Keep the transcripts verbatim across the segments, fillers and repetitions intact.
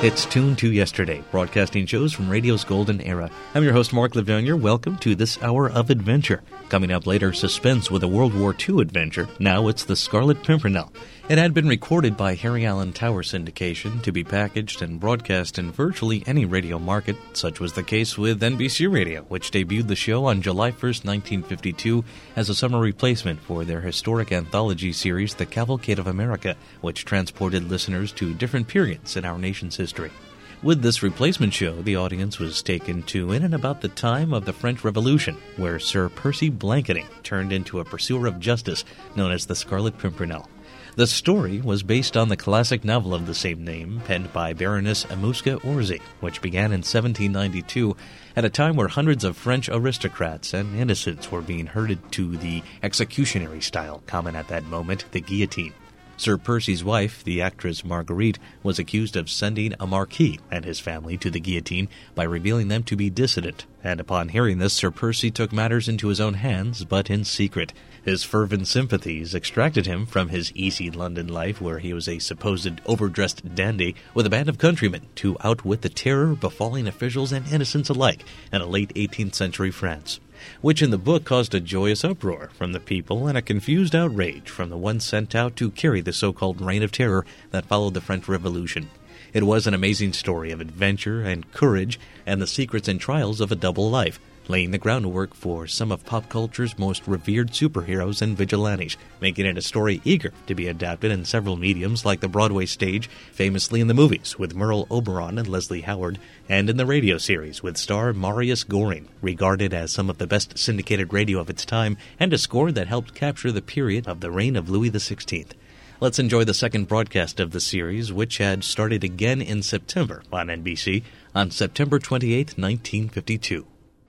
It's Tuned to Yesterday, broadcasting shows from radio's golden era. I'm your host, Mark Lavogne. Welcome to this hour of adventure. Coming up later, suspense with a World War Two adventure. Now it's The Scarlet Pimpernel. It had been recorded by Harry Allen Tower Syndication to be packaged and broadcast in virtually any radio market. Such was the case with N B C Radio, which debuted the show on July first, nineteen fifty-two, as a summer replacement for their historic anthology series, The Cavalcade of America, which transported listeners to different periods in our nation's history. With this replacement show, the audience was taken to in and about the time of the French Revolution, where Sir Percy Blakeney turned into a pursuer of justice known as the Scarlet Pimpernel. The story was based on the classic novel of the same name, penned by Baroness Amuska Orczy, which began in seventeen ninety-two, at a time where hundreds of French aristocrats and innocents were being herded to the executionary style common at that moment, the guillotine. Sir Percy's wife, the actress Marguerite, was accused of sending a marquis and his family to the guillotine by revealing them to be dissident, and upon hearing this, Sir Percy took matters into his own hands, but in secret. His fervent sympathies extracted him from his easy London life, where he was a supposed overdressed dandy with a band of countrymen, to outwit the terror befalling officials and innocents alike in a late eighteenth century France, which in the book caused a joyous uproar from the people and a confused outrage from the ones sent out to carry the so-called reign of terror that followed the French Revolution. It was an amazing story of adventure and courage and the secrets and trials of a double life, laying the groundwork for some of pop culture's most revered superheroes and vigilantes, making it a story eager to be adapted in several mediums like the Broadway stage, famously in the movies with Merle Oberon and Leslie Howard, and in the radio series with star Marius Goring, regarded as some of the best syndicated radio of its time and a score that helped capture the period of the reign of Louis the sixteenth. Let's enjoy the second broadcast of the series, which had started again in September on N B C on September twenty-eighth, nineteen fifty-two.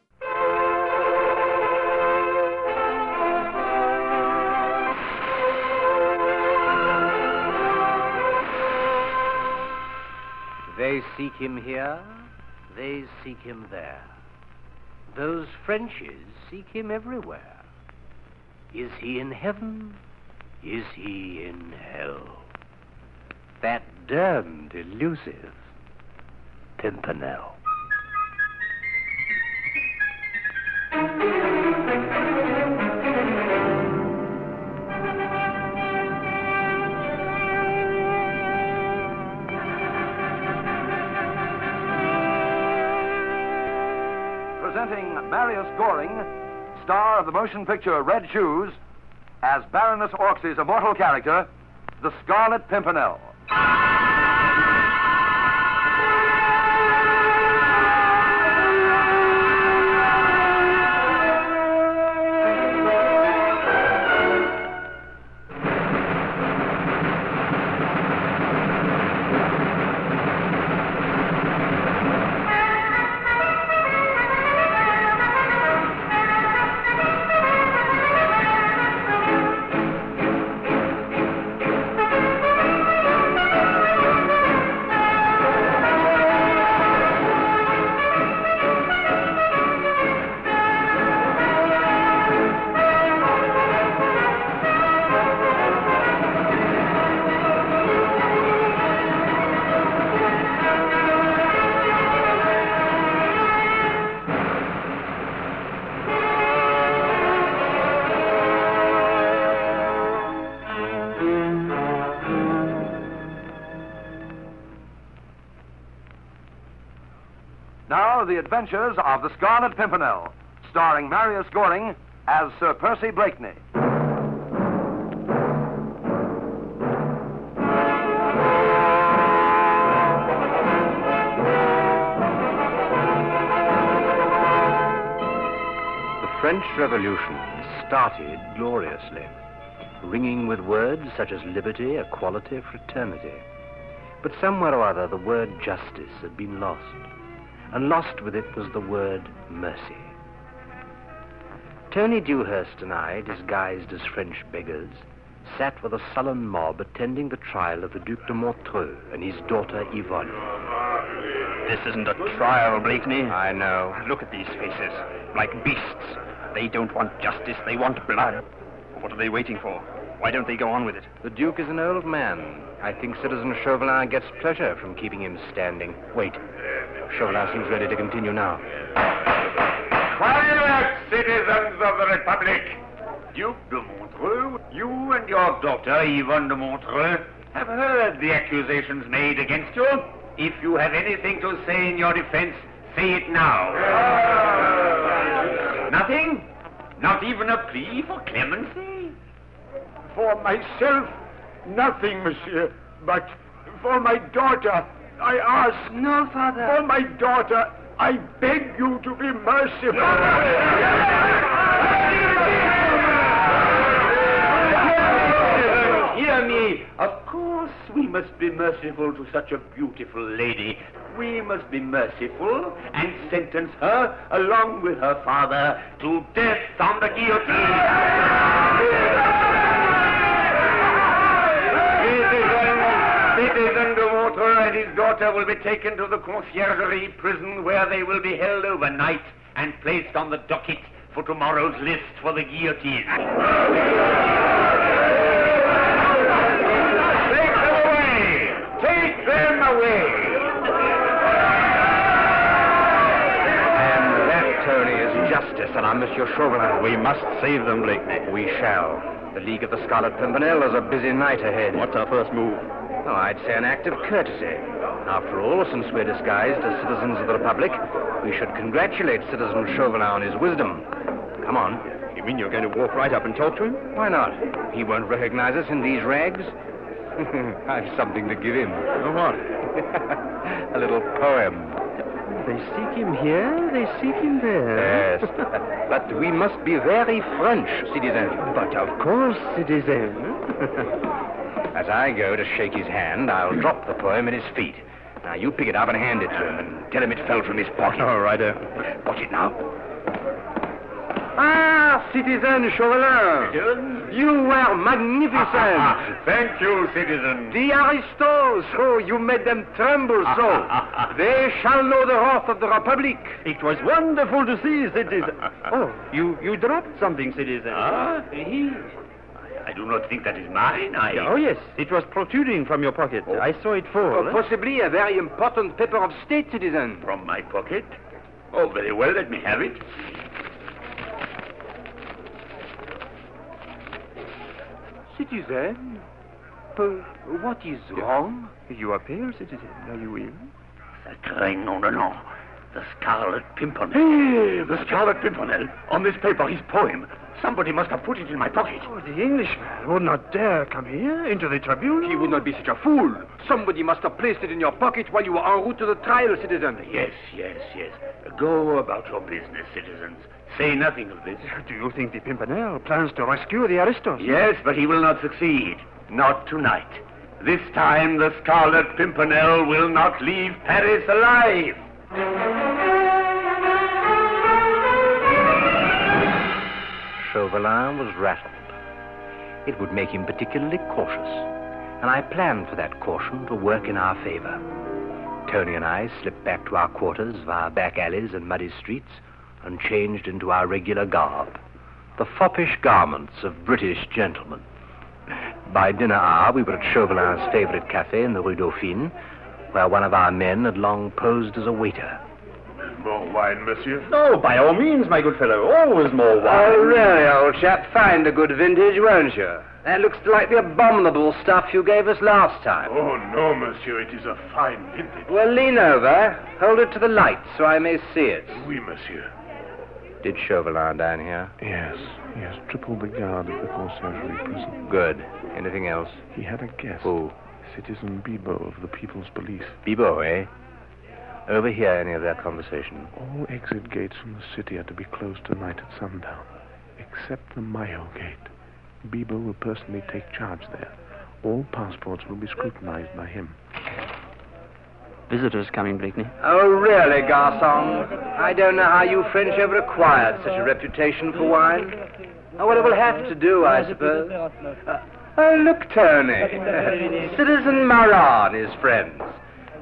They seek him here, they seek him there. Those Frenchies seek him everywhere. Is he in heaven? Is he in hell? That damned elusive Pimpernel. Presenting Marius Goring, star of the motion picture Red Shoes, as Baroness Orczy's immortal character, the Scarlet Pimpernel. Now, the adventures of the Scarlet Pimpernel, starring Marius Goring as Sir Percy Blakeney. The French Revolution started gloriously, ringing with words such as liberty, equality, fraternity. But somewhere or other, the word justice had been lost. And lost with it was the word mercy. Tony Dewhurst and I, disguised as French beggars, sat with a sullen mob attending the trial of the Duc de Montreux and his daughter Yvonne. This isn't a trial, Blakeney. I know. Look at these faces, like beasts. They don't want justice, they want blood. What are they waiting for? Why don't they go on with it? The Duke is an old man. I think Citizen Chauvelin gets pleasure from keeping him standing. Wait. Chauvelin seems ready to continue now. Quiet, citizens of the Republic! Duke de Montreux, you and your daughter, Yvonne de Montreux, have heard the accusations made against you. If you have anything to say in your defense, say it now. Nothing? Not even a plea for clemency? For myself, nothing, monsieur. But for my daughter, I ask... No, Father. For my daughter, I beg you to be merciful. Hear me. Of course, we must be merciful to such a beautiful lady. We must be merciful and sentence her, along with her father, to death on the guillotine. Citizen de Montreux and his daughter will be taken to the Conciergerie prison, where they will be held overnight and placed on the docket for tomorrow's list for the guillotine. Take them away! Take them away! And that, Tony, is justice, and I'm Monsieur Chauvelin. We must save them, Blakeney. We shall. The League of the Scarlet Pimpernel has a busy night ahead. What's our first move? Oh, I'd say an act of courtesy. After all, since we're disguised as citizens of the Republic, we should congratulate Citizen Chauvelin on his wisdom. Come on. You mean you're going to walk right up and talk to him? Why not? He won't recognize us in these rags. I've something to give him. Oh, what? A little poem. They seek him here, they seek him there. Yes. But we must be very French, citizen. But of course, citizen. As I go to shake his hand, I'll drop the poem at his feet. Now, you pick it up and hand it to him, and tell him it fell from his pocket. All right, uh... Watch it now. Ah, Citizen Chauvelin. Citizen? You were magnificent. Thank you, citizen. The aristos, oh, you made them tremble so. They shall know the wrath of the Republic. It was wonderful to see, citizen. Oh, you, you dropped something, citizen. Ah, he? I do not think that is mine. I... Oh, yes. It was protruding from your pocket. Oh. I saw it fall. Oh, possibly a very important paper of state, citizen. From my pocket? Oh, very well. Let me have it. Citizen? Uh, what is wrong? You are pale, citizen. Are you ill? Sacré nom de nom. The Scarlet Pimpernel. Hey, the Scarlet Pimpernel. On this paper, his poem. Somebody must have put it in my pocket. Oh, the Englishman would not dare come here into the tribunal. He would not be such a fool. Somebody must have placed it in your pocket while you were en route to the trial, citizen. Yes, yes, yes. Go about your business, citizens. Say nothing of this. Do you think the Pimpernel plans to rescue the aristos? Yes, but he will not succeed. Not tonight. This time, the Scarlet Pimpernel will not leave Paris alive. Chauvelin was rattled. It would make him particularly cautious, and I planned for that caution to work in our favor. Tony and I slipped back to our quarters via back alleys and muddy streets and changed into our regular garb, the foppish garments of British gentlemen. By dinner hour, we were at Chauvelin's favorite cafe in the Rue Dauphine, where one of our men had long posed as a waiter. More wine, monsieur? Oh, by all means, my good fellow. Always more wine. Oh, really, old chap? Find a good vintage, won't you? That looks like the abominable stuff you gave us last time. Oh, no, monsieur. It is a fine vintage. Well, lean over. Hold it to the light so I may see it. Oui, monsieur. Did Chauvelin dine here? Yes, he has tripled the guard at the Conciergerie prison. Good. Anything else? He had a guest. Who? Citizen Bibot of the People's Police. Bibot, eh? Overhear any of their conversation? All exit gates from the city are to be closed tonight at sundown, except the Maillot gate. Bibot will personally take charge there. All passports will be scrutinized by him. Visitors coming, Blakeney. Oh, really, garçon? I don't know how you French ever acquired such a reputation for wine. Oh, well, it will have to do, I suppose. Uh, oh, look, Tony. Citizen Marat and his friends.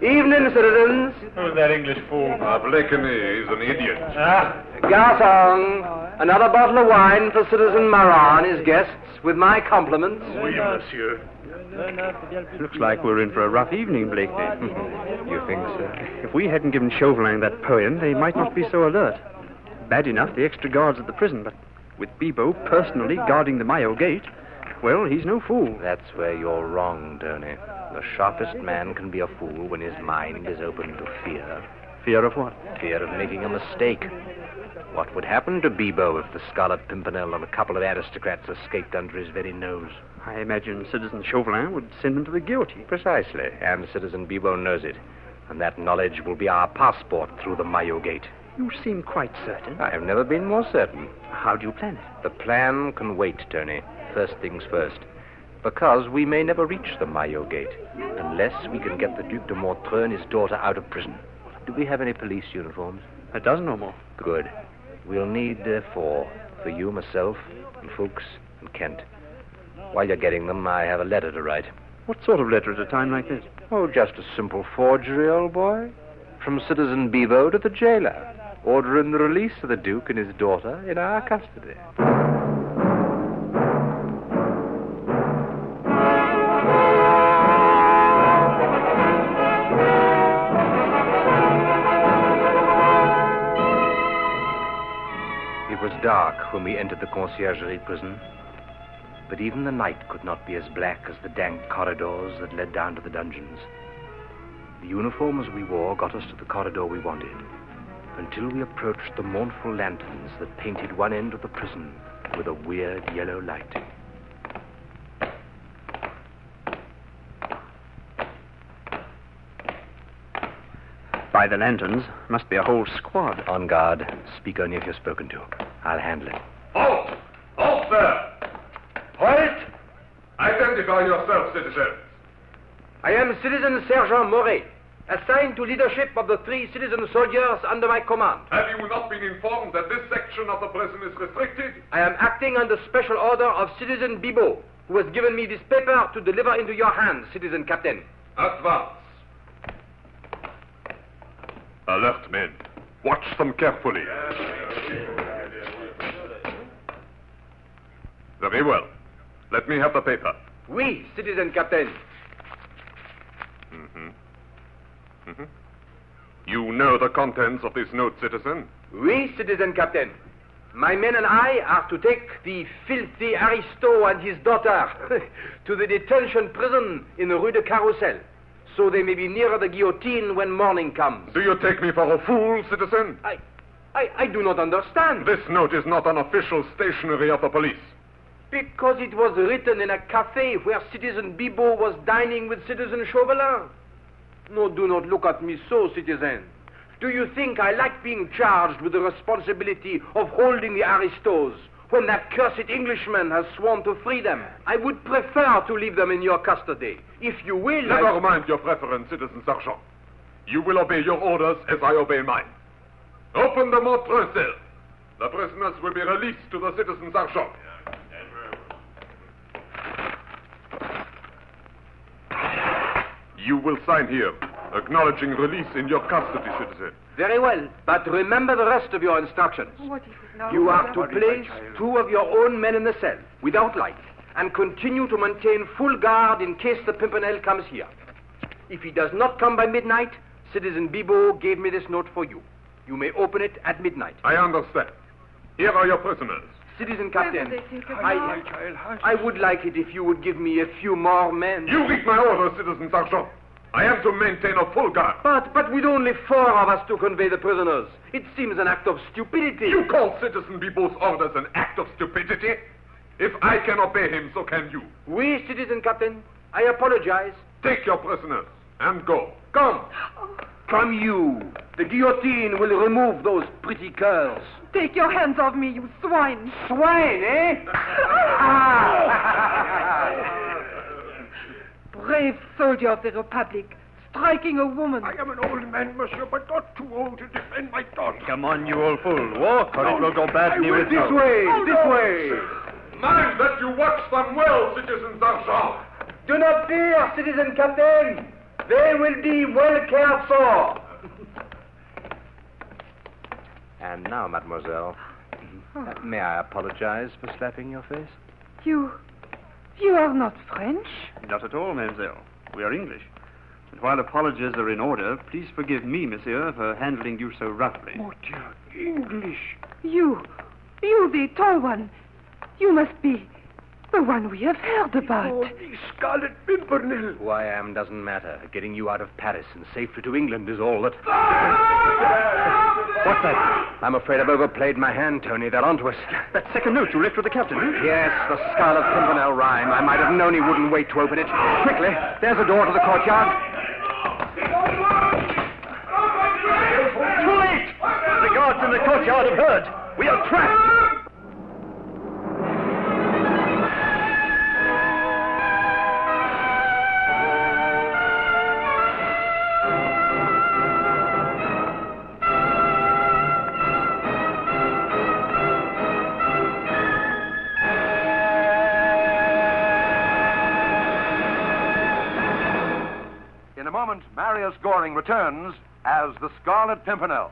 Evening, citizens. Who's that English fool? Ah, Blakeney is an idiot. Ah. Garçon, another bottle of wine for Citizen Marat and his guests, with my compliments. Oui, monsieur. Looks like we're in for a rough evening, Blakeney. You think so? If we hadn't given Chauvelin that poem, they might not be so alert. Bad enough the extra guards at the prison, but with Bibo personally guarding the Mayo gate, well, he's no fool. That's where you're wrong, Tony. The sharpest man can be a fool when his mind is open to fear. Fear of what? Fear of making a mistake. What would happen to Bibo if the Scarlet Pimpernel and a couple of aristocrats escaped under his very nose? I imagine Citizen Chauvelin would send him to the guillotine. Precisely, and Citizen Bibo knows it. And that knowledge will be our passport through the Mayo gate. You seem quite certain. I have never been more certain. How do you plan it? The plan can wait, Tony. First things first. Because we may never reach the Mayo gate unless we can get the Duc de Montreux and his daughter out of prison. Do we have any police uniforms? A dozen or more. Good. We'll need uh, four. For you, myself, and Fuchs, and Kent. While you're getting them, I have a letter to write. What sort of letter at a time like this? Oh, just a simple forgery, old boy. From Citizen Bibo to the jailer, ordering the release of the Duke and his daughter in our custody. It was dark when we entered the Conciergerie prison, but even the night could not be as black as the dank corridors that led down to the dungeons. The uniforms we wore got us to the corridor we wanted, until we approached the mournful lanterns that painted one end of the prison with a weird yellow light. By the lanterns, must be a whole squad. On guard. Speak only if you're spoken to. I'll handle it. Halt! Halt, sir! Halt! Identify yourself, citizens. I am Citizen Sergeant Moret, assigned to leadership of the three citizen soldiers under my command. Have you not been informed that this section of the prison is restricted? I am acting under special order of Citizen Bibo, who has given me this paper to deliver into your hands, Citizen Captain. Advance. Alert, men. Watch them carefully. Very well. Let me have the paper. Oui, Citizen Captain. Mm-hmm. Mm-hmm. You know the contents of this note, citizen? Oui, Citizen Captain. My men and I are to take the filthy Aristo and his daughter to the detention prison in the Rue de Carrousel, so they may be nearer the guillotine when morning comes. Do you take me for a fool, citizen? I, I, I do not understand. This note is not an official stationery of the police. Because it was written in a café where Citizen Bibo was dining with Citizen Chauvelin. No, do not look at me so, citizen. Do you think I like being charged with the responsibility of holding the aristos when that cursed Englishman has sworn to free them? I would prefer to leave them in your custody. If you will... Never I... mind your preference, Citizen Sergeant. You will obey your orders as I obey mine. Open the Montreux cell. The prisoners will be released to the Citizen Sergeant. You will sign here, acknowledging release in your custody, citizen. Very well, but remember the rest of your instructions. You are to place two of your own men in the cell, without lights, and continue to maintain full guard in case the Pimpernel comes here. If he does not come by midnight, Citizen Bibo gave me this note for you. You may open it at midnight. I understand. Here are your prisoners. Citizen Captain, I, I would like it if you would give me a few more men. You read my orders, Citizen Sergeant. I am to maintain a full guard. But, but with only four of us to convey the prisoners, it seems an act of stupidity. You call Citizen Bibo's orders an act of stupidity? If I can obey him, so can you. Oui, Citizen Captain. I apologize. Take your prisoners and go. Come. Come you. The guillotine will remove those pretty curls. Take your hands off me, you swine. Swine, eh? Brave soldier of the Republic, striking a woman. I am an old man, monsieur, but not too old to defend my daughter. Come on, you old fool. Walk, or it will go badly with you. This way, Oh, this no. way. Mind that you watch them well, Citizen Sergeant. Do not fear, Citizen Captain. They will be well cared for. And now, mademoiselle, uh, may I apologize for slapping your face? You... you are not French? Not at all, mademoiselle. We are English. And while apologies are in order, please forgive me, monsieur, for handling you so roughly. Oh, dear, English. You... you, the tall one. You must be the one we have heard about. Oh, the Scarlet Pimpernel. Who I am doesn't matter. Getting you out of Paris and safely to England is all that... What's that? I'm afraid I've overplayed my hand, Tony. They're onto us. That second note you left with the captain, eh? Yes, the Scarlet Pimpernel rhyme. I might have known he wouldn't wait to open it. Quickly, there's a door to the courtyard. Too late! The guards in the courtyard have heard. We are trapped. In a moment, Marius Goring returns as the Scarlet Pimpernel.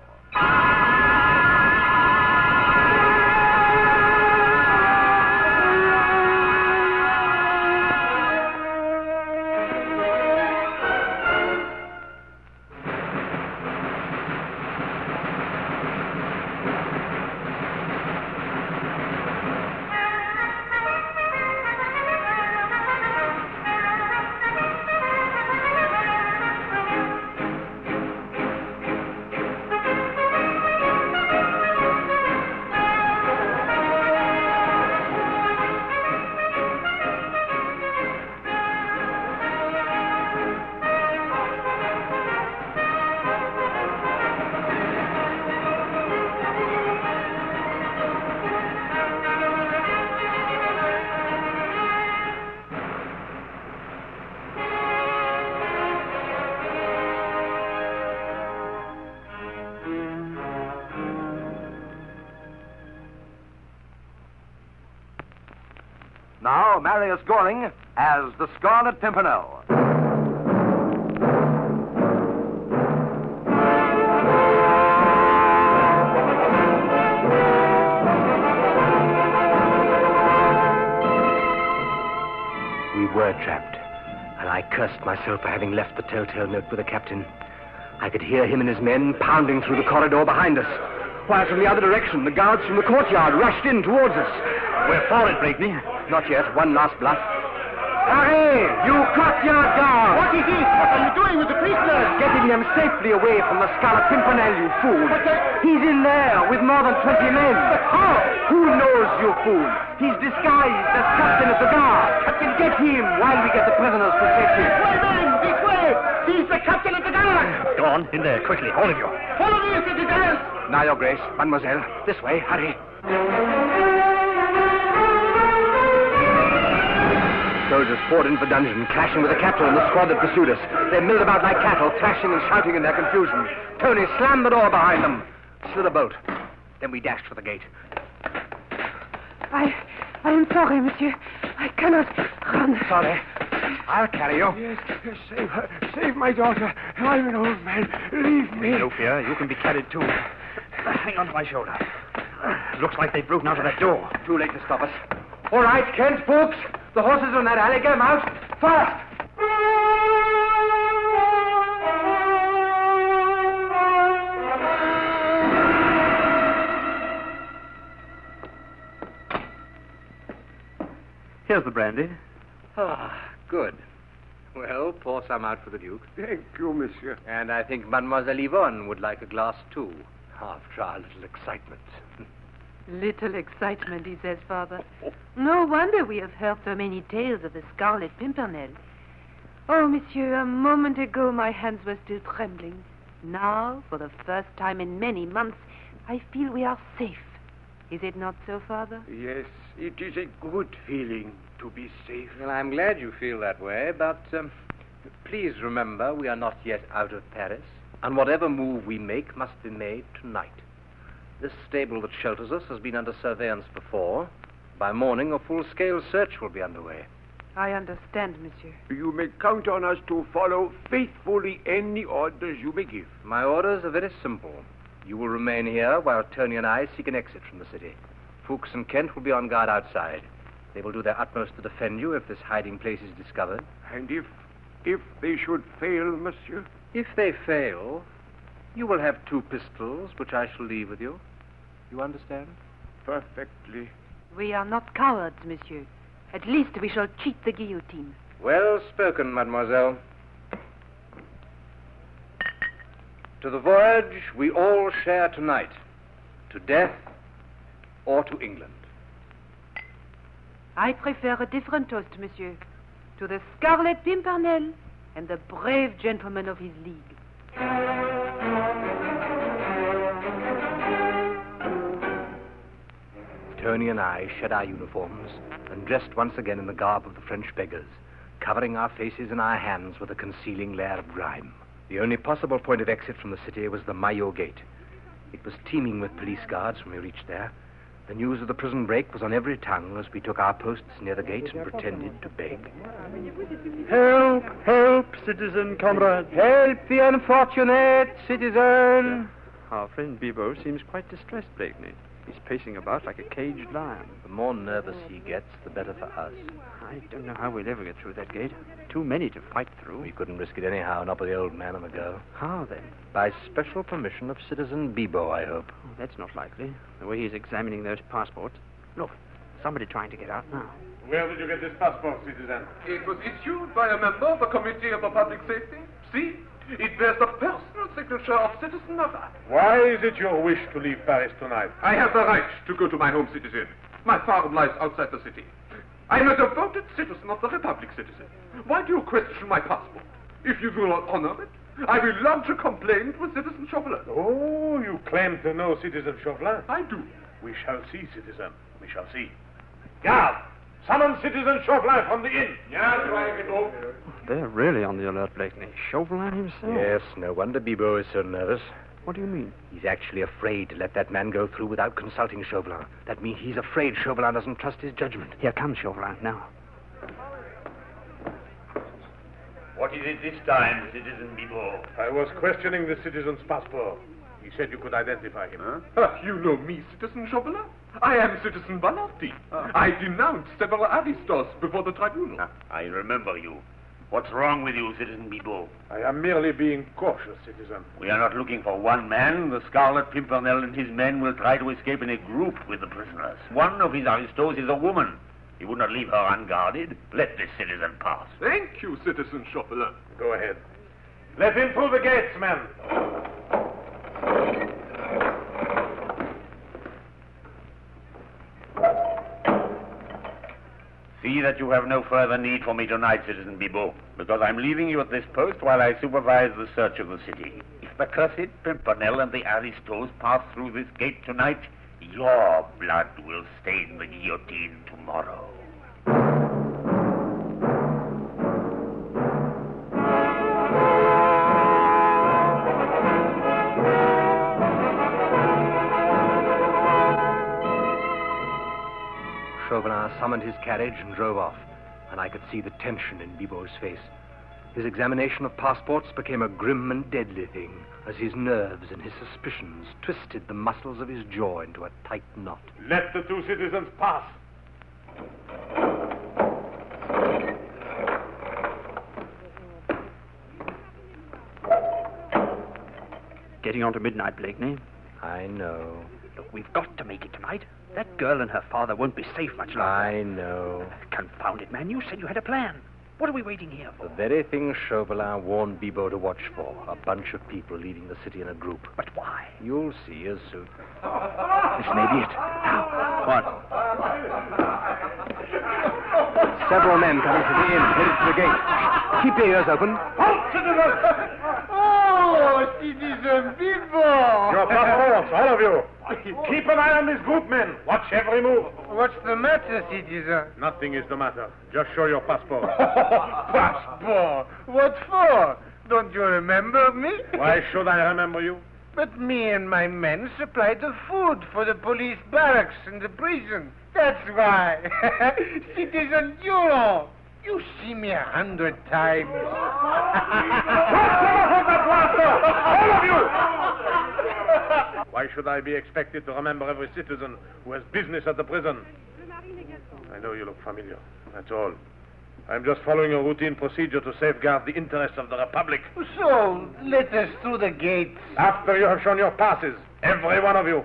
Now, Marius Goring as the Scarlet Pimpernel. We were trapped, and I cursed myself for having left the telltale note with the captain. I could hear him and his men pounding through the corridor behind us, while from the other direction, the guards from the courtyard rushed in towards us. We're for it, Blakeney. Not yet. One last bluff. Hurry! You courtyard guard! What is it? What are you doing with the prisoners? Getting them safely away from the Scarlet Pimpernel, you fool. But they... He's in there with more than twenty men. But how? Who knows, you fool? He's disguised as captain of the guard. Captain, get him while we get the prisoners to safety. This way, men! This way! He's the captain of the guard! Go on, in there, quickly, all of you. Follow me, citizens! Now, your grace, mademoiselle, this way, hurry. Soldiers poured into the dungeon, clashing with the captain and the squad that pursued us. They milled about like cattle, thrashing and shouting in their confusion. Tony slammed the door behind them, slid a bolt. Then we dashed for the gate. I... I am sorry, monsieur. I cannot run. Sorry. I'll carry you. Yes, yes, save her. Save my daughter. I'm an old man. Leave me. No fear, you can be carried too. Hang on to my shoulder. Looks like they've broken out of that door. Too late to stop us. All right, Kent, folks. The horses are in that alley. Get them out. Fast! Here's the brandy. Ah, good. Well, pour some out for the Duke. Thank you, monsieur. And I think Mademoiselle Yvonne would like a glass, too. After our little excitement. Little excitement, he says, Father. No wonder we have heard so many tales of the Scarlet Pimpernel. Oh, monsieur, a moment ago my hands were still trembling. Now, for the first time in many months, I feel we are safe. Is it not so, Father? Yes, it is a good feeling to be safe. Well, I'm glad you feel that way, but um, please remember we are not yet out of Paris, and whatever move we make must be made tonight. This stable that shelters us has been under surveillance before. By morning, a full-scale search will be underway. I understand, monsieur. You may count on us to follow faithfully any orders you may give. My orders are very simple. You will remain here while Tony and I seek an exit from the city. Fuchs and Kent will be on guard outside. They will do their utmost to defend you if this hiding place is discovered. And if, if they should fail, monsieur? If they fail, you will have two pistols, which I shall leave with you. You understand? Perfectly. We are not cowards, monsieur. At least we shall cheat the guillotine. Well spoken, mademoiselle. To the voyage we all share tonight. To death or to England. I prefer a different toast, monsieur. To the Scarlet Pimpernel and the brave gentlemen of his league. Tony and I shed our uniforms and dressed once again in the garb of the French beggars, covering our faces and our hands with a concealing layer of grime. The only possible point of exit from the city was the Maillot Gate. It was teeming with police guards when we reached there. The news of the prison break was on every tongue as we took our posts near the gate and pretended to beg. Help, help, citizen comrade. Help the unfortunate citizen. Our friend Bibo seems quite distressed, Blakeney. He's pacing about like a caged lion. The more nervous he gets, the better for us. I don't know how we'll ever get through that gate. Too many to fight through. We couldn't risk it anyhow, not with the old man on the go. How, then? By special permission of Citizen Bibo, I hope. Oh, that's not likely. The way he's examining those passports. Look, somebody trying to get out now. Where did you get this passport, citizen? It was issued by a member of the Committee of the Public Safety. See? It bears the personal signature of Citizen Marat. Why is it your wish to leave Paris tonight? I have the right to go to my home, citizen. My farm lies outside the city. I am a devoted citizen of the Republic, citizen. Why do you question my passport? If you do not honor it, I will lodge a complaint with Citizen Chauvelin. Oh, you claim to know Citizen Chauvelin? I do. We shall see, citizen. We shall see. Guard! Summon Citizen Chauvelin from the inn. Yes, Dragon. They're really on the alert, Blakeney. Chauvelin himself. Yes, no wonder Bibo is so nervous. What do you mean? He's actually afraid to let that man go through without consulting Chauvelin. That means he's afraid Chauvelin doesn't trust his judgment. Here comes Chauvelin now. What is it this time, Citizen Bibo? I was questioning the citizen's passport. He said you could identify him. Huh? Ah, you know me, Citizen Chauvelin. I am Citizen Ballarty. Ah. I denounced several aristos before the tribunal. Ah, I remember you. What's wrong with you, Citizen Bibo? I am merely being cautious, citizen. We are not looking for one man. The Scarlet Pimpernel and his men will try to escape in a group with the prisoners. One of his aristos is a woman. He would not leave her unguarded. Let this citizen pass. Thank you, Citizen Chauvelin. Go ahead. Let him through the gates, men. See that you have no further need for me tonight, Citizen Bibo, because I'm leaving you at this post while I supervise the search of the city. If the cursed Pimpernel and the aristos pass through this gate tonight, your blood will stain the guillotine tomorrow. Chauvelin summoned his carriage and drove off, and I could see the tension in Bibo's face. His examination of passports became a grim and deadly thing as his nerves and his suspicions twisted the muscles of his jaw into a tight knot. Let the two citizens pass. Getting on to midnight, Blakeney. I know. Look, we've got to make it tonight. That girl and her father won't be safe much longer. I know. Confound it, man. You said you had a plan. What are we waiting here for? The very thing Chauvelin warned Bibo to watch for. A bunch of people leaving the city in a group. But why? You'll see as soon. This may be it. Now, what? Several men coming to the inn, headed to the gate. Keep your ears open. Halt, citizens! Oh, Citizen Bibo! Your passports, all of you. Keep an eye on this group, men. Watch every move. What's the matter, citizen? Nothing is the matter. Just show your passport. Passport? What for? Don't you remember me? Why should I remember you? But me and my men supply the food for the police barracks and the prison. That's why. Citizen Durand. You see me a hundred times. All of you! Why should I be expected to remember every citizen who has business at the prison? I know you look familiar. That's all. I'm just following a routine procedure to safeguard the interests of the Republic. So, let us through the gates. After you have shown your passes, every one of you.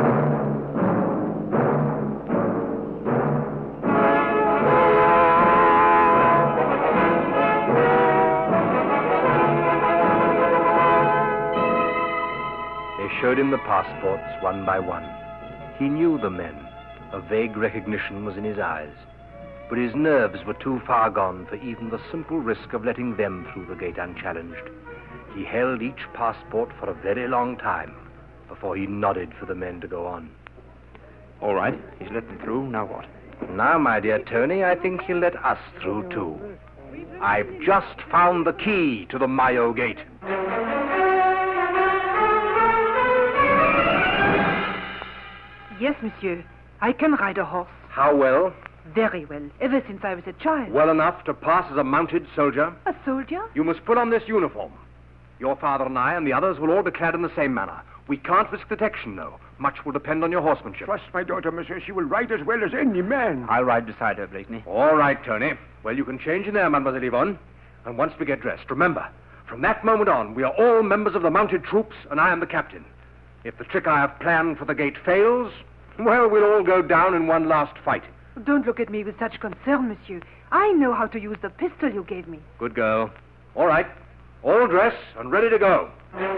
They showed him the passports one by one. He knew the men. A vague recognition was in his eyes. But his nerves were too far gone for even the simple risk of letting them through the gate unchallenged. He held each passport for a very long time before he nodded for the men to go on. All right, he's let them through. Now what? Now, my dear Tony, I think he'll let us through, too. I've just found the key to the Mayo Gate. Yes, monsieur. I can ride a horse. How well? Very well, ever since I was a child. Well enough to pass as a mounted soldier? A soldier? You must put on this uniform. Your father and I and the others will all be clad in the same manner. We can't risk detection, though. Much will depend on your horsemanship. Trust my daughter, monsieur. She will ride as well as any man. I'll ride beside her, Blakeney. All right, Tony. Well, you can change in there, Mademoiselle Yvonne. And once we get dressed, remember, from that moment on, we are all members of the mounted troops, and I am the captain. If the trick I have planned for the gate fails, well, we'll all go down in one last fight. Don't look at me with such concern, monsieur. I know how to use the pistol you gave me. Good girl. All right. All dressed and ready to go.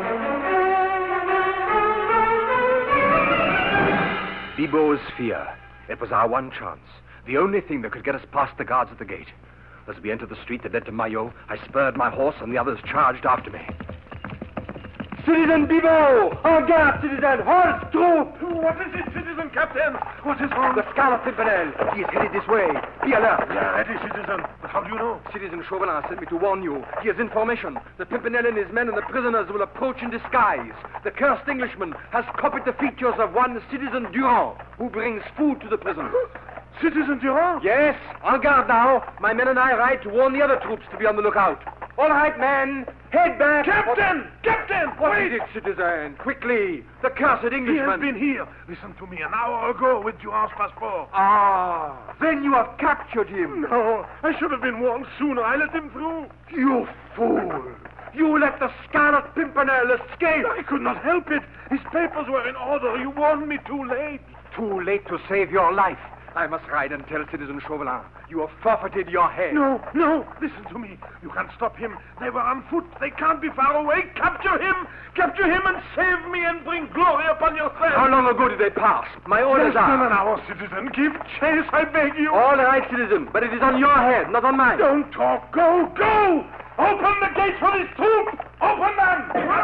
Bibot's fear. It was our one chance. The only thing that could get us past the guards at the gate. As we entered the street that led to Mayo, I spurred my horse and the others charged after me. Citizen Bibot! En garde, citizen! Halt, troop! What is it, citizen captain? What is wrong? The Scarlet Pimpernel. He is headed this way. Be alert. We are ready, citizen. But how do you know? Citizen Chauvelin sent me to warn you. He has information. The Pimpernel and his men and the prisoners will approach in disguise. The cursed Englishman has copied the features of one Citizen Durand, who brings food to the prison. Citizen Durand? Yes. En garde now. My men and I ride to warn the other troops to be on the lookout. All right, men. Head back. Captain! What... Captain! What Wait! is it, citizen? Quickly. The cursed Englishman. He has been here. Listen to me. An hour ago with Durand's passport. Ah. Then you have captured him. No. I should have been warned sooner. I let him through. You fool. You let the Scarlet Pimpernel escape. I could not help it. His papers were in order. You warned me too late. Too late to save your life. I must ride and tell Citizen Chauvelin. You have forfeited your head. No, no. Listen to me. You can't stop him. They were on foot. They can't be far away. Capture him. Capture him and save me and bring glory upon yourself. How long ago did they pass? My orders Less are... than an hour, citizen. Give chase, I beg you. All right, citizen. But it is on your head, not on mine. Don't talk. Go, go. Open the gates for this troop. Open them.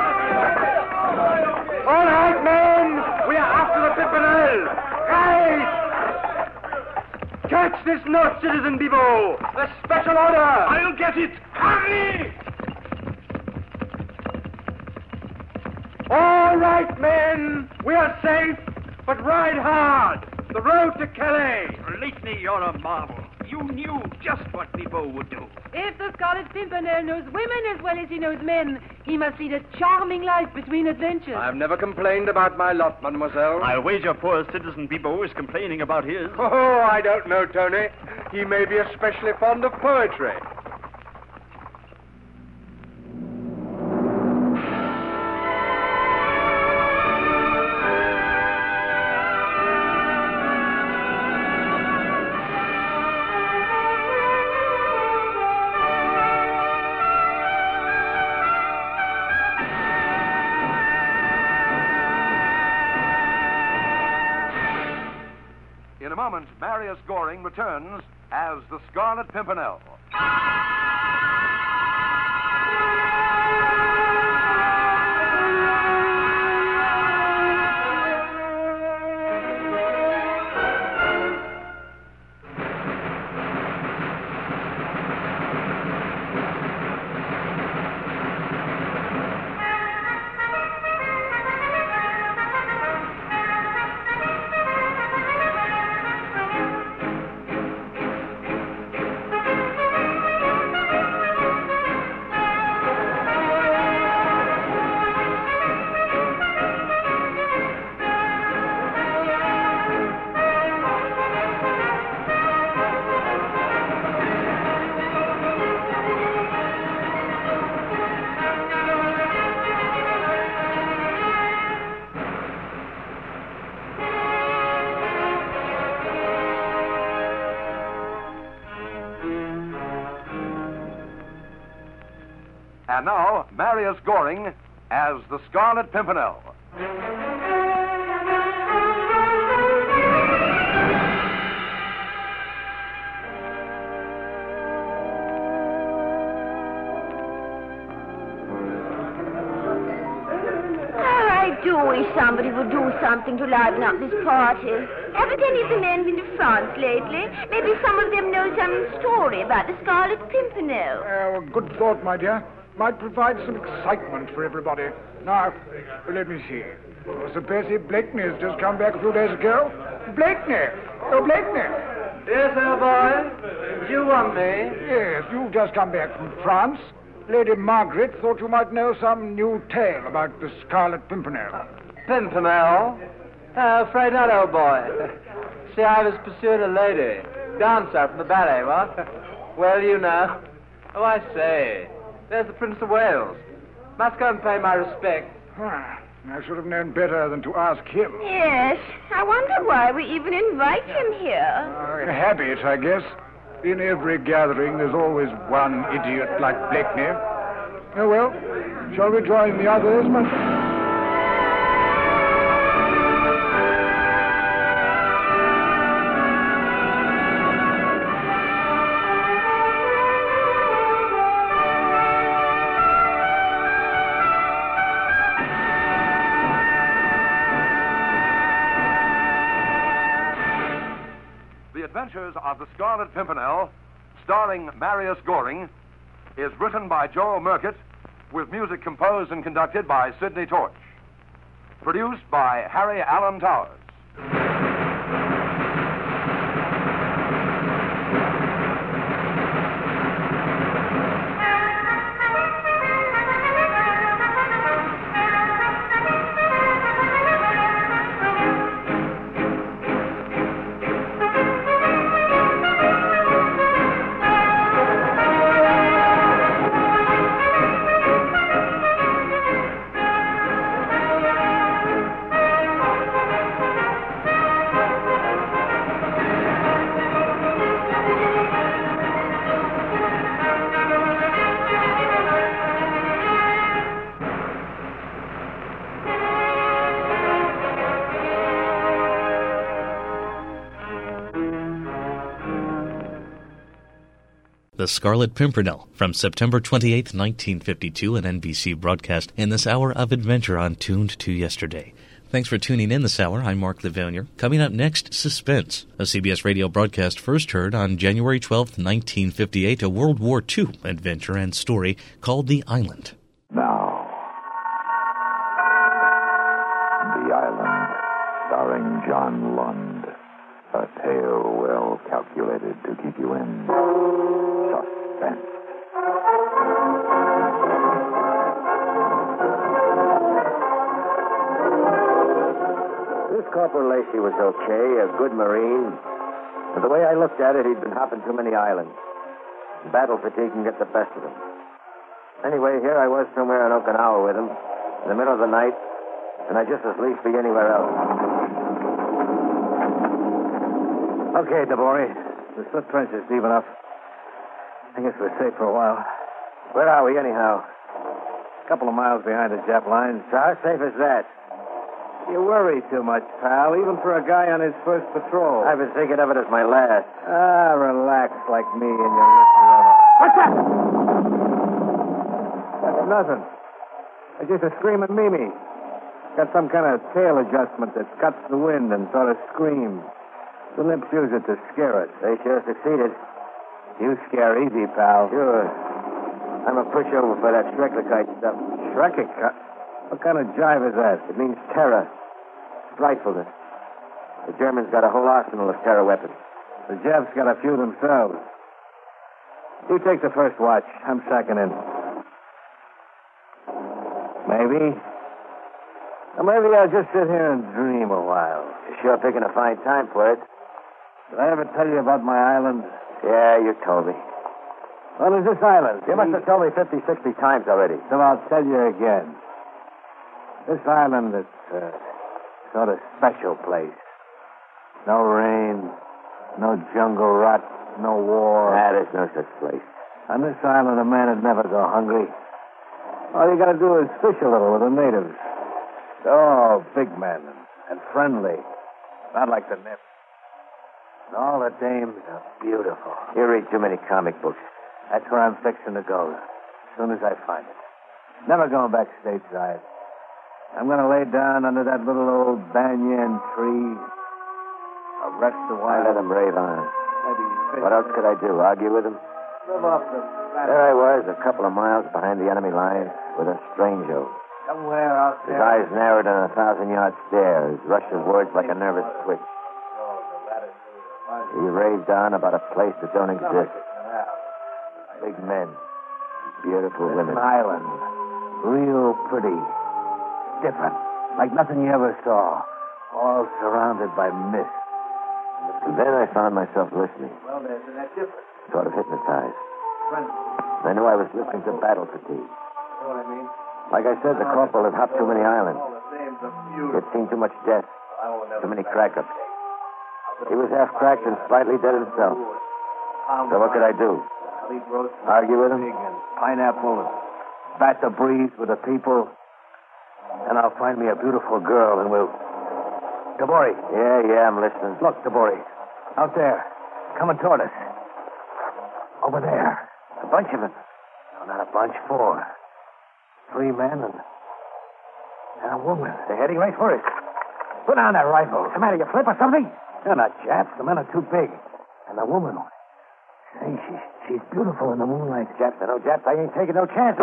All right, men. We are after the Pimpernel. Right. Catch this note, Citizen Bibot! A special order! I'll get it! Hurry! All right, men! We are safe, but ride hard! The road to Calais! Blakeney, you're a marvel. You knew just what Bibot would do. If the Scarlet Pimpernel knows women as well as he knows men, he must lead a charming life between adventures. I've never complained about my lot, mademoiselle. I'll wager poor Citizen Bibot is complaining about his. Oh, I don't know, Tony. He may be especially fond of poetry. In a moment, Marius Goring returns as the Scarlet Pimpernel. And now, Marius Goring as the Scarlet Pimpernel. I do wish somebody would do something to liven up this party. Haven't any of the men been to France lately? Maybe some of them know some story about the Scarlet Pimpernel. Oh, a good thought, my dear. Might provide some excitement for everybody. Now, let me see. Oh, Sir Percy Blakeney has just come back a few days ago. Blakeney! Oh, Blakeney! Yes, sir, boy. You want me? Yes, you've just come back from France. Lady Margaret thought you might know some new tale about the Scarlet Pimpernel. Pimpernel? Uh, afraid not, old boy. See, I was pursuing a lady. Dancer from the ballet, what? Well, you know. Oh, I say. There's the Prince of Wales. Must go and pay my respects. Ah, I should have known better than to ask him. Yes, I wonder why we even invite him here. Uh, habit, I guess. In every gathering, there's always one idiot like Blakeney. Oh, well, shall we join the others, my... Adventures of the Scarlet Pimpernel, starring Marius Goring, is written by Joel Murcutt, with music composed and conducted by Sidney Torch. Produced by Harry Allen Towers. The Scarlet Pimpernel, from September twenty-eighth, nineteen fifty-two, an N B C broadcast in this hour of adventure on Tuned to Yesterday. Thanks for tuning in this hour. I'm Mark Levonier. Coming up next, Suspense, a C B S radio broadcast first heard on January twelfth, nineteen fifty-eight, a World War Two adventure and story called The Island. Now, The Island, starring John Lund. A tale well calculated to keep you in suspense. This Corporal Lacey was okay, a good Marine. But the way I looked at it, he'd been hopping too many islands. Battle fatigue can get the best of him. Anyway, here I was somewhere in Okinawa with him, in the middle of the night, and I'd just as lief be anywhere else. Okay, Dabori. The split trench is deep enough. I guess we're safe for a while. Where are we, anyhow? A couple of miles behind the Jap lines. So how safe is that? You worry too much, pal, even for a guy on his first patrol. I've been thinking of it as my last. Ah, relax like me and your listener. What's that? That's nothing. It's just a screaming Mimi. Got some kind of tail adjustment that cuts the wind and sort of screams. The limps use it to scare us. They sure succeeded. You scare easy, pal. Sure. I'm a pushover for that Schrecklichkeit stuff. Schrecklichkeit? What kind of jive is that? It means terror. Frightfulness. The Germans got a whole arsenal of terror weapons. The Japs got a few themselves. You take the first watch. I'm sacking in. Maybe. Or maybe I'll just sit here and dream a while. You're sure picking a fine time for it. Did I ever tell you about my island? Yeah, you told me. Well, there's this island. You must have told me fifty, sixty times already. So I'll tell you again. This island is a sort of special place. No rain, no jungle rot, no war. Ah, there's no such place. On this island, a man would never go hungry. All you gotta do is fish a little with the natives. They're all big men and, and friendly. Not like the Nips. And all the dames are beautiful. You read too many comic books. That's where I'm fixing to go. As soon as I find it. Never going back stateside. I'm gonna lay down under that little old banyan tree. I'll rest a while. I let him rave on. Maybe fish. What else could I do? Argue with him? Live off the... There I was, a couple of miles behind the enemy lines, with a stranger. Somewhere out His there. eyes narrowed in a thousand-yard stare. His rush of words like a nervous twitch. He raved on about a place that don't exist. Big men. Beautiful women. An island. Real pretty. Different. Like nothing you ever saw. All surrounded by mist. And then I found myself listening. Well, there's that difference. Sort of hypnotized. Friendly. I knew I was listening to battle fatigue. You know what I mean? Like I said, the corporal had hopped too many islands. All the names are He beautiful. had seen too much death. I won't ever Too many forget. crack-ups. He was half cracked and slightly dead himself. So what could I do? I'll eat roast Argue with him? pig and pineapple and bat the breeze with the people. And I'll find me a beautiful girl and we'll... Tabori. Yeah, yeah, I'm listening. Look, Tabori. Out there. Coming toward us. Over there. A bunch of them. No, not a bunch. Four. Three men and... and a woman. They're heading right for us. Put down that rifle. What's the matter? You flip or something? They're not Japs. The men are too big. And the woman... Say, she's, she's beautiful in the moonlight. Japs, I know Japs. I ain't taking no chances.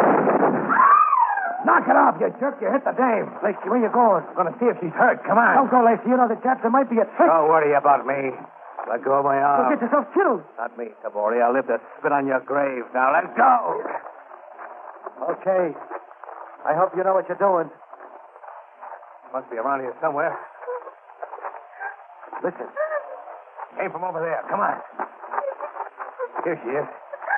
Knock it off, you jerk. You hit the dame. Lacey, where you going? I'm going to see if she's hurt. Come on. Don't go, Lacey. You know the Japs. There might be a trick. Don't worry about me. Let go of my arm. You'll get yourself killed. Not me, Tabori. I'll live to spit on your grave. Now, let go. Okay. I hope you know what you're doing. Must be around here somewhere. Listen. Came from over there. Come on. Here she is.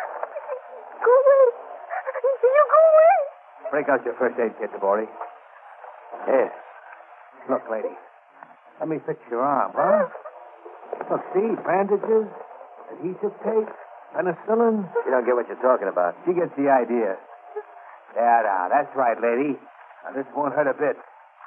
Go away. You go away. Break out your first aid kit, Tabori. Here. Look, lady. Let me fix your arm, huh? Look, see? Bandages, adhesive tape, penicillin. You don't get what you're talking about. She gets the idea. Yeah, now, that's right, lady. Now, this won't hurt a bit.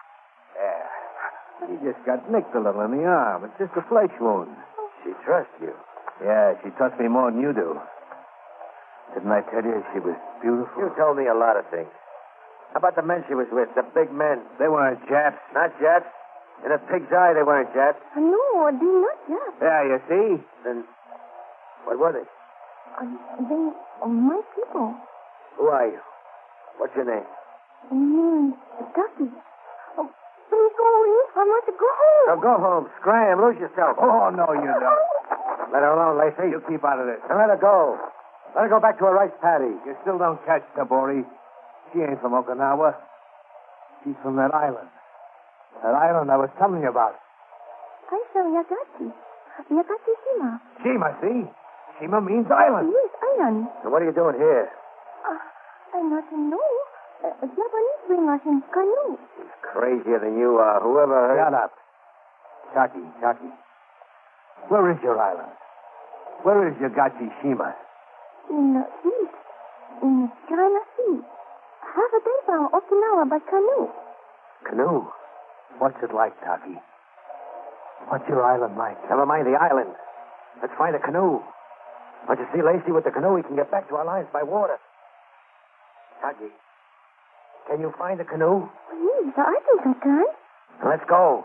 There. She just got nicked a little in the arm. It's just a flesh wound. She trusts you. Yeah, she trusts me more than you do. Didn't I tell you she was beautiful? You told me a lot of things. How about the men she was with, the big men? They weren't Japs. Not Japs. In a pig's eye, they weren't Japs. No, they're not Japs. Yeah, you see? Then, what were they? Uh, they are my people. Who are you? What's your name? My name is Ducky. Oh, please go away. I want to go home. So go home. Scram. Lose yourself. Oh, no, you don't. Let her alone, Lacey. You keep out of this. And let her go. Let her go back to her rice paddy. You still don't catch Tabori. She ain't from Okinawa. She's from that island. That island I was telling you about. I saw Yagati. Yagati Shima. Shima, see? Shima means island. Yes, island. So what are you doing here? Uh, I not know. Uh, Japanese bring us in canoe. She's crazier than you are. Whoever... Shut up. Chaki, Chaki. Where is your island? Where is Yagachi Shima? In the east. In the China Sea. Half a day from Okinawa by canoe. Canoe? What's it like, Taki? What's your island like? Never mind the island. Let's find a canoe. Once you see Lacey with the canoe, we can get back to our lines by water. Taki, can you find the canoe? Yes, I think I can. Let's go.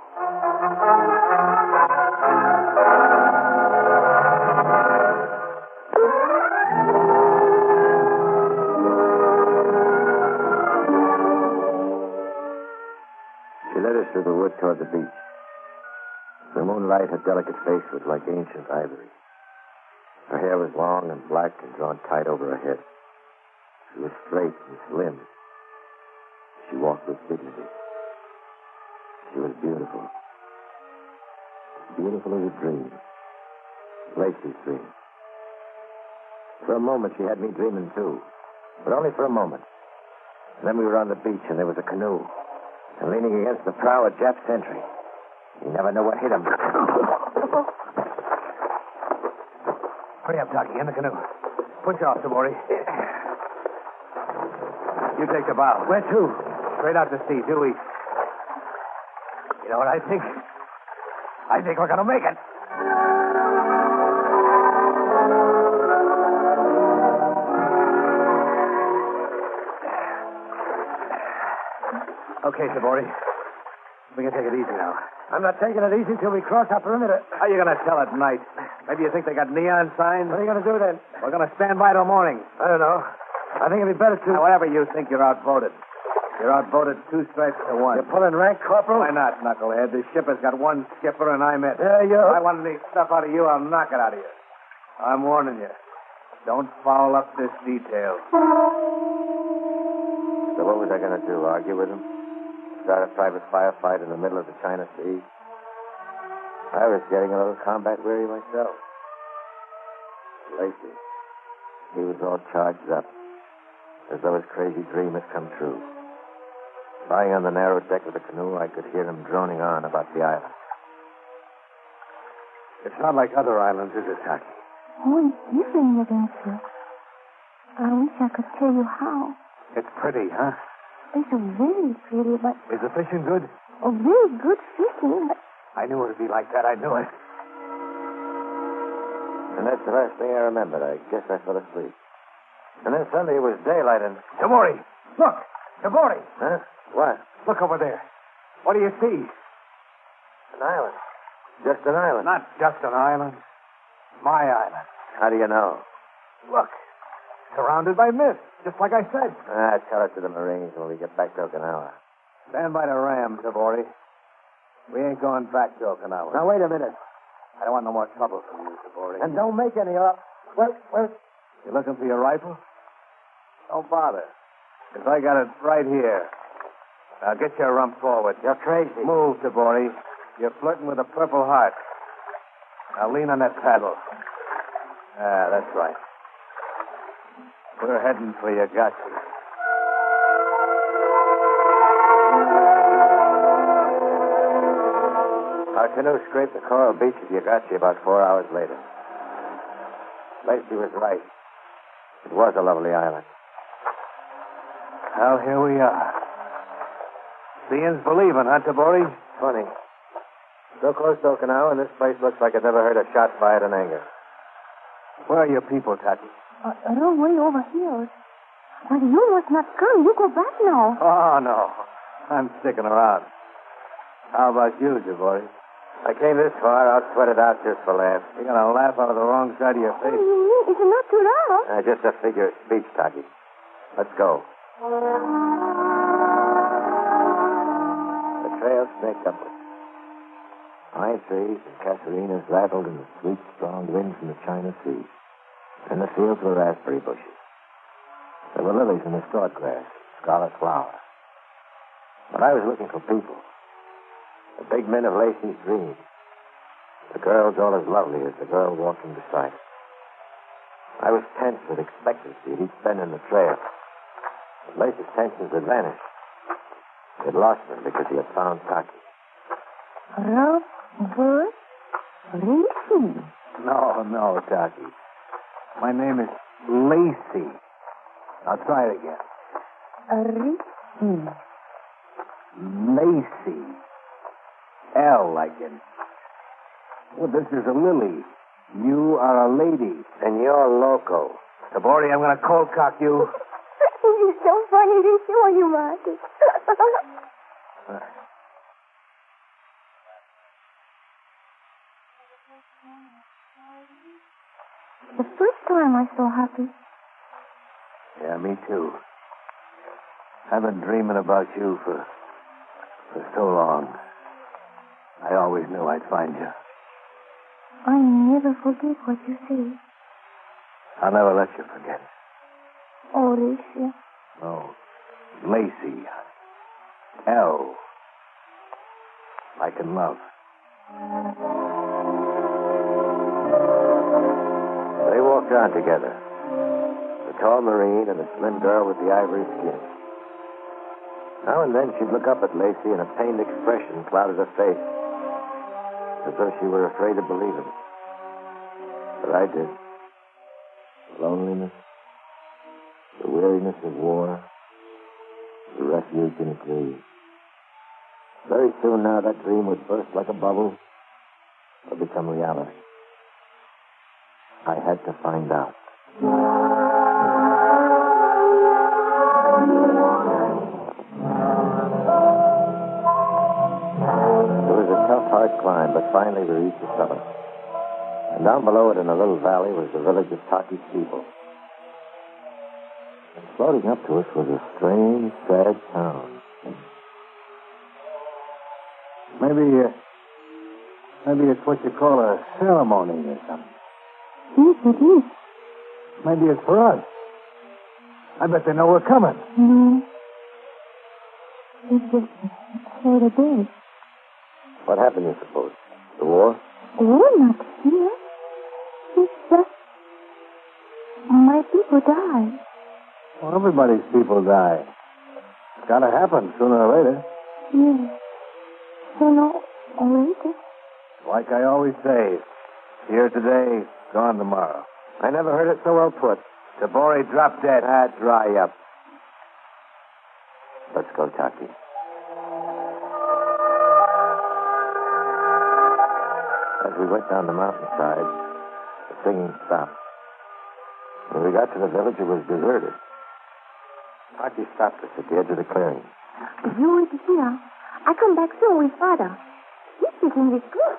She led us through the wood toward the beach. The moonlight, her delicate face was like ancient ivory. Her hair was long and black and drawn tight over her head. She was straight and slim. She walked with dignity. She was beautiful. Beautiful as a dream. Lacey's dream. For a moment, she had me dreaming, too. But only for a moment. And then we were on the beach, and there was a canoe. And leaning against the prow, a Jap sentry. You never know what hit him. Hurry up, Taki. In the canoe. Push off, Tabori. You take the bow. Where to? Straight out to sea, due east. You know what I think? I think we're going to make it. Okay, Sabori. We can take it easy now. I'm not taking it easy till we cross our perimeter. How are you going to tell at night? Maybe you think they got neon signs? What are you going to do then? We're going to stand by till morning. I don't know. I think it'd be better to... Now, whatever you think, you're outvoted. You're outvoted two stripes to one. You're pulling rank, Corporal? Why not, Knucklehead? This ship has got one skipper, and I'm it. Yeah, you... If I want any stuff out of you, I'll knock it out of you. I'm warning you. Don't foul up this detail. So what was I going to do? Argue with him? Start a private firefight in the middle of the China Sea? I was getting a little combat weary myself. Lacey, he was all charged up, as though his crazy dream had come true. Lying on the narrow deck of the canoe, I could hear him droning on about the island. It's not like other islands, is it, Taki? Oh, it's different, Adventure. I wish I could tell you how. It's pretty, huh? It's very pretty, but... Is the fishing good? Oh, very good fishing, but... I knew it would be like that. I knew it. And that's the last thing I remembered. I guess I fell asleep. And then suddenly it was daylight and... Tamori! Look! Tamori! Huh? What? Look over there. What do you see? An island. Just an island. Not just an island. My island. How do you know? Look. Surrounded by mist, just like I said. Ah, tell it to the Marines when we get back to Okinawa. Stand by the ram, Sabori. We ain't going back to Okinawa. Now, wait a minute. I don't want no more trouble from you, Sabori. And don't make any up. Well, well... You looking for your rifle? Don't bother. Because I got it right here. Now, get your rump forward. You're crazy. Move, Sabori. You're flirting with a Purple Heart. Now, lean on that paddle. Ah, that's right. We're heading for Yagachi. Our canoe scraped the coral beach of Yagachi about four hours later. Lacey was right. It was a lovely island. Well, here we are. Seeing's believing, huh, Tabori? Funny. So close to Okinawa, and this place looks like I've never heard a shot fired in anger. Where are your people, Tati? Uh, a long way over here. But you must not come. You go back now. Oh, no. I'm sticking around. How about you, Tabori? I came this far. I'll sweat it out just for laughs. You're going to laugh out of the wrong side of your face. What do you mean? Is it not too loud? Uh, just a figure of speech, Taki. Let's go. The trail snaked upwards. Pine trees and casuarinas rattled in the sweet, strong wind from the China Sea. In the fields were raspberry bushes. There were lilies in the swordgrass, scarlet flower. But I was looking for people. The big men of Lacey's dream. The girls all as lovely as the girl walking beside her. I was tense with expectancy at each bend in the trail. But Lacey's tensions had vanished. He had lost them because he had found Taki. Rough, good, Lacey. No, no, Taki. My name is Lacey. Now try it again. Lacey. Lacey. L like in. Well, this is a lily. You are a lady. And you're loco. Tabori, I'm going to cold cock you. You're so funny, Lacey. Oh, you must. The first time I saw happy. Yeah, me too. I've been dreaming about you for for so long. I always knew I'd find you. I never forget what you say. I'll never let you forget. Oh, Lacey. No. Lacey. L. Like in love. They walked on together. The tall Marine and the slim girl with the ivory skin. Now and then she'd look up at Lacey and a pained expression clouded her face, as though she were afraid to believe him. But I did. Loneliness, the weariness of war, to refuge in a dream. Very soon now, that dream would burst like a bubble or become reality. I had to find out. It was a tough, hard climb, but finally we reached the summit. And down below it in a little valley was the village of Taki Steeple. And floating up to us was a strange, sad town. Maybe, uh, maybe it's what you call a ceremony or something. Yes, it is. Maybe it's for us. I bet they know we're coming. No. It's just for the day. What happened, you suppose? The war? We're not here. It's just my people died. Well, everybody's people die. It's got to happen sooner or later. Yes. Sooner or later. Like I always say, here today, gone tomorrow. I never heard it so well put. Tabori dropped dead. Ah, dry up. Let's go, Taki. As we went down the mountainside, the singing stopped. When we got to the village, it was deserted. Taki stopped us at the edge of the clearing. If you wait here, I come back soon with Father. He speaks English good.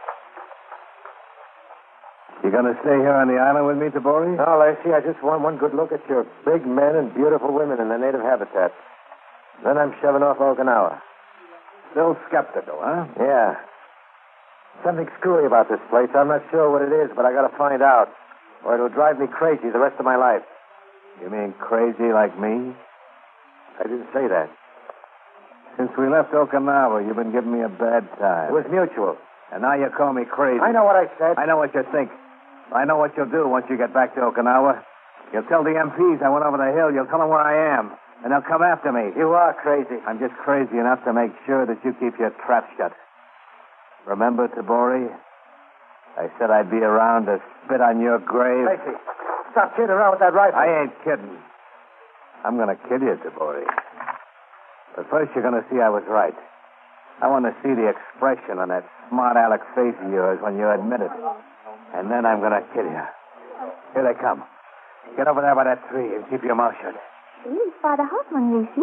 You going to stay here on the island with me, Tabori? No, Lacey, I just want one good look at your big men and beautiful women in their native habitat. Then I'm shoving off Okinawa. Still skeptical, huh? Yeah. Something screwy about this place. I'm not sure what it is, but I got to find out, or it'll drive me crazy the rest of my life. You mean crazy like me? I didn't say that. Since we left Okinawa, you've been giving me a bad time. It was mutual. And now you call me crazy. I know what I said. I know what you think. I know what you'll do once you get back to Okinawa. You'll tell the M Ps I went over the hill. You'll tell them where I am. And they'll come after me. You are crazy. I'm just crazy enough to make sure that you keep your trap shut. Remember, Tabori? I said I'd be around to spit on your grave. Lacey, stop kidding around with that rifle. I ain't kidding. I'm going to kill you, Tabori. But first you're going to see I was right. I want to see the expression on that smart aleck face of yours when you admit it. And then I'm going to kill you. Here they come. Get over there by that tree and keep your mouth shut. He's Father Hoffman, Lucy.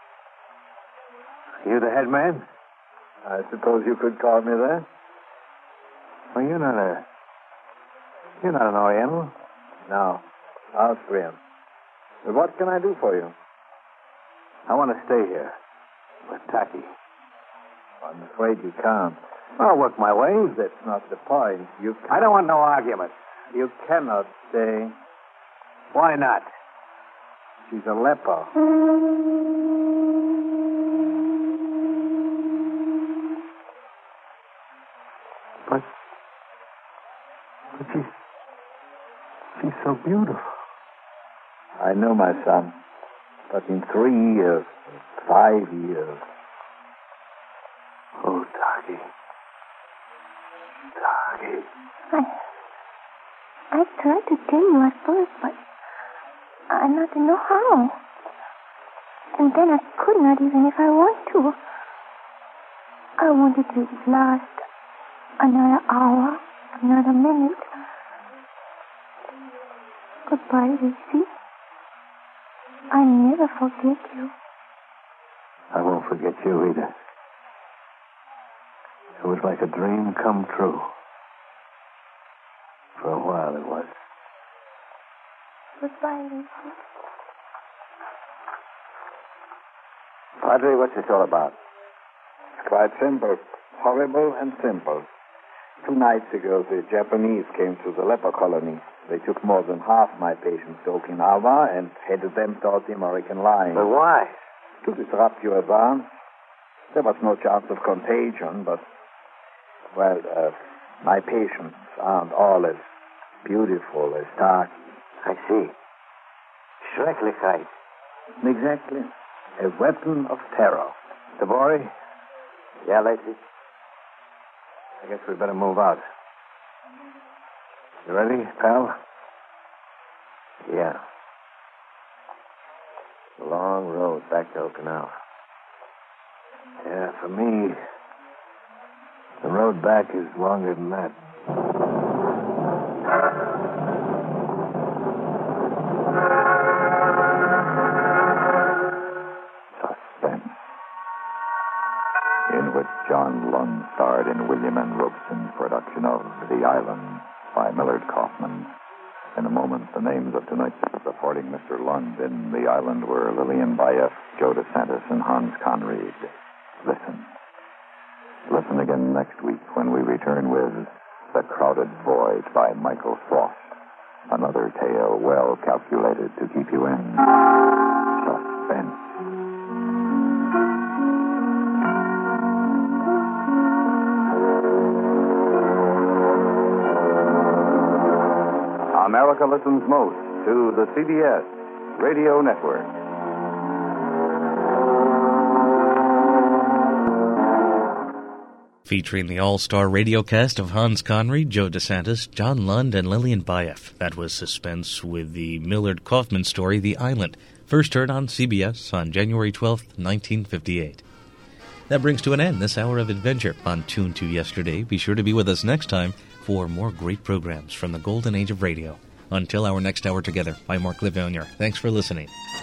You the head man? I suppose you could call me that. Well, you're not a... You're not an Oriental. No. Austrian. But what can I do for you? I want to stay here. With Taki. I'm afraid you can't. I'll work my way. That's not the point. You I don't want no arguments. You cannot stay. Why not? She's a leper. But... But she's... She's so beautiful. I know, my son. But in three years, five years... Oh, Taki. Taki. I... I tried to tell you at first, but I not know how. And then I could not, even if I want to. I wanted to last another hour, another minute. Goodbye, Lucy. I never forget you. I won't forget you either. It was like a dream come true. For a while it was. Goodbye, Lucy. Padre, what's this all about? It's quite simple. Horrible and simple. Two nights ago, the Japanese came to the leper colony. They took more than half my patients to Okinawa and headed them toward the American line. But why? To disrupt your advance. There was no chance of contagion, but, well, uh, my patients aren't all as beautiful as Taki. I see. Schrecklichkeit. Exactly. A weapon of terror. Tabori? Yeah, Lacey? I guess we better move out. You ready, pal? Yeah. The long road back to Okinawa. Yeah, for me, The road back is longer than that. Suspense. In which John Lund starred in William N. Robeson's production of The Island by Millard Kaufman. In a moment, the names of tonight's supporting Mister Lund in The Island were Lillian Bayef, Joe DeSantis, and Hans Conried. Listen. Listen again next week when we return with The Crowded Voyage by Michael Frost. Another tale well calculated to keep you in suspense. America listens most to the C B S Radio Network. Featuring the all-star radio cast of Hans Conried, Joe DeSantis, John Lund, and Lillian Bayef. That was Suspense with the Millard Kaufman story, The Island, first heard on C B S on January twelfth, nineteen fifty-eight. That brings to an end this hour of adventure on Tune to Yesterday. Be sure to be with us next time for more great programs from the golden age of radio. Until our next hour together, I'm Mark Livonier. Thanks for listening.